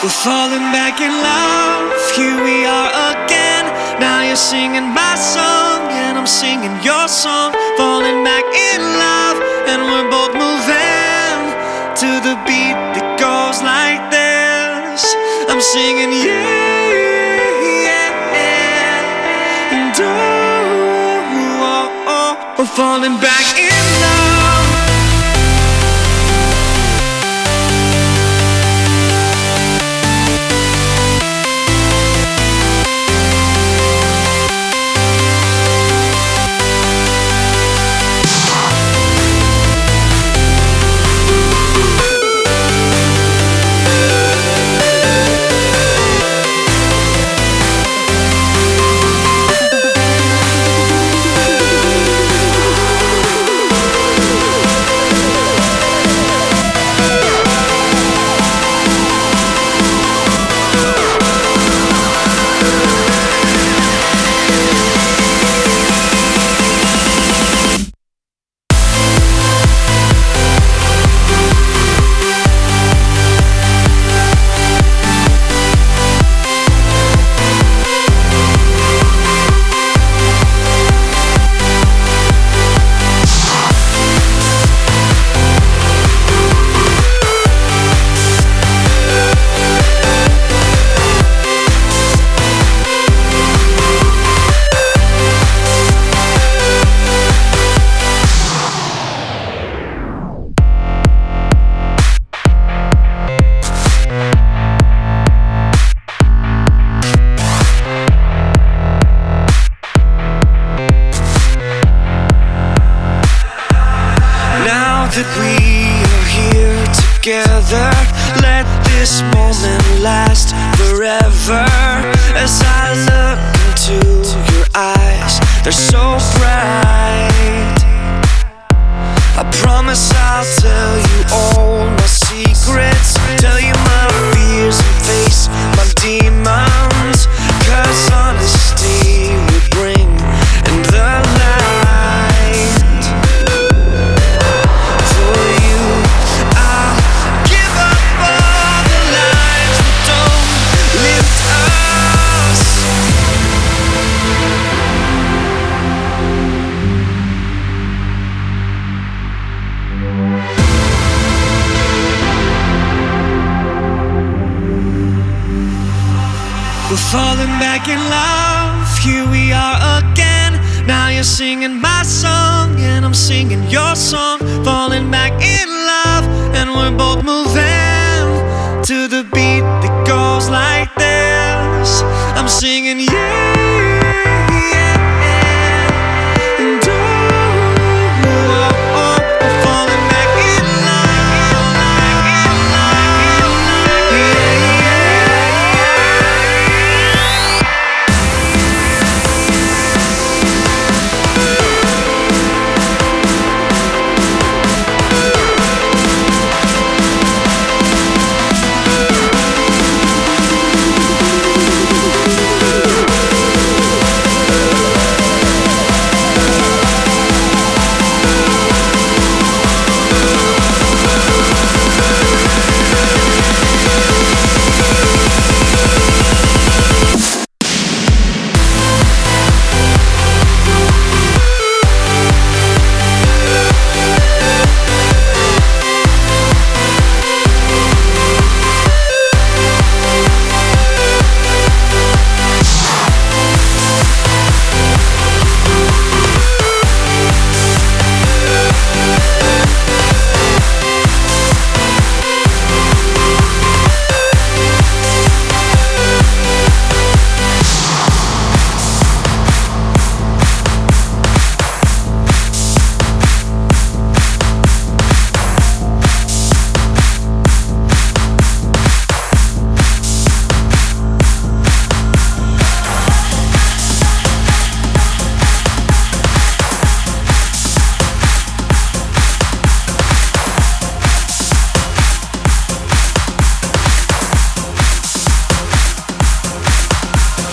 We're falling back in love, here we are again. Now you're singing my song and I'm singing your song. Falling back in love and we're both moving to the beat that goes like this. I'm singing yeah, yeah, and we're falling back in love. That we are here together, let this moment last forever. As I look into your eyes, they're so bright. I promise I'll tell you all my secrets, tell you my fears and face my demons. 'Cause honesty will bring in the light. We're falling back in love, here we are again. Now you're singing my song and I'm singing your song. Falling back in love and we're both moving to the beat that goes like this. I'm singing yeah.